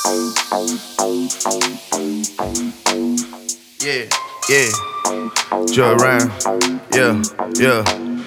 Yeah, yeah. Joy round, yeah, yeah.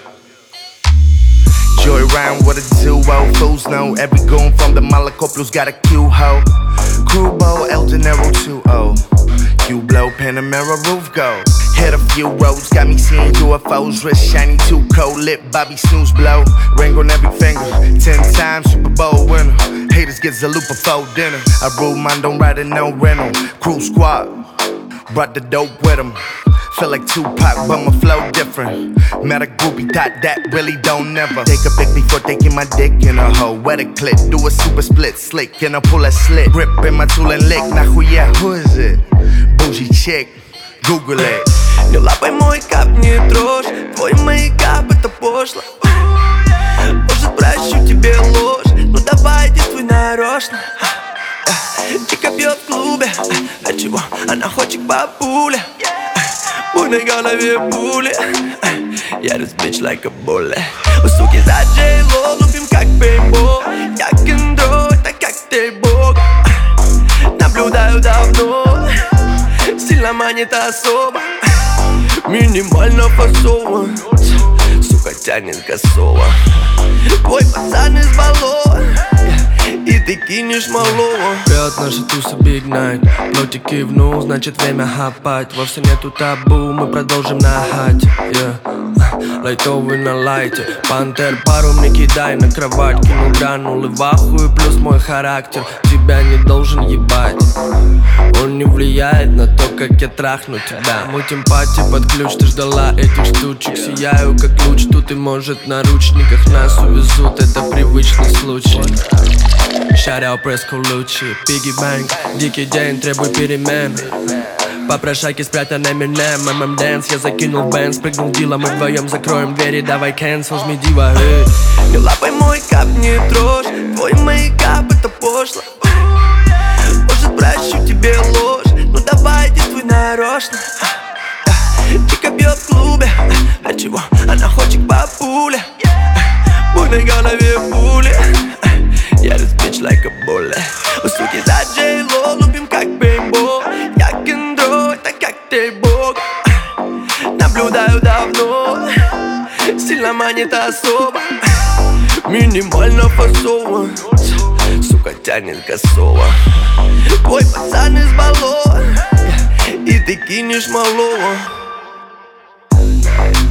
Joy round with a duo. Fools know every goon from the Malacopios got a Q-ho. Crubo, El Dinero 2-0. Q-blow, Panamera roof go. Hit a few roads, got me seeing UFOs. Wrist shiny, too cold, lip Bobby snooze blow. Ring on every finger, 10 times Super Bowl winner. Haters get Zalupa for dinner. I rule mine, don't ride in no rental. Crew squad, brought the dope with him. Feel like Tupac, but my flow different. Met a groupie, thought that really don't never. Take a pic before taking my dick in a hoe. Wet a clit, do a super split, slick, and I pull a slit. Rip in my tool and lick, нахуя, who is it? Bougie chick, Google it. Не лапай мой кап, не трожь. Твой мейкап, это пошло. Может, прощу тебе ложь, ну давай, действуй нарочно. Чика пьет в клубе, а чего она хочет бабуля? В буйной голове пули, я разбич like a bullet. У суки за J-Lo, лупим как пейнтбол. Я кендро, это коктейль-бог. Наблюдаю давно, сильно манит особо. Минимально фасован, сука тянет косово. Твой пацан из болот, и ты кинешь малого. Пьет наша туса Big Night. Плоти кивнул, значит время хапать. Вовсе нету табу, мы продолжим нахать, yeah. Лайтовый на лайте. Пантер пару мне кидай на кровать. Кинул гранулы в ахуе, плюс мой характер тебя не должен ебать. Он не влияет на то, как я трахну тебя. Мутим пати под ключ, ты ждала этих штучек. Сияю как луч, тут и может в наручниках нас увезут. Это привычный случай. Shout-out Преско Лучи, Пигги Бэнк. Дикий день, требуй перемен. Попрошайки спрятан Eminem, MM Dance. Я закинул бенз, прыгнул дила. Мы вдвоем закроем двери, давай cancel, жми дива, эй. Не лапай мой кап, не трожь. Твой мейкап, это пошло. Может, прощу тебе ложь, ну давай, действуй нарочно. Чика бьет в клубе, а чего она хочет бабуля? В буйной голове пули, я разбич like a bullet. У суки за J-Lo, лупим как пейнтбол. Я кендро, это коктейль-бог. Наблюдаю давно, сильно манит особо. Минимально фасован, сука тянет косово. Твой пацан из болот, и ты кинешь малого.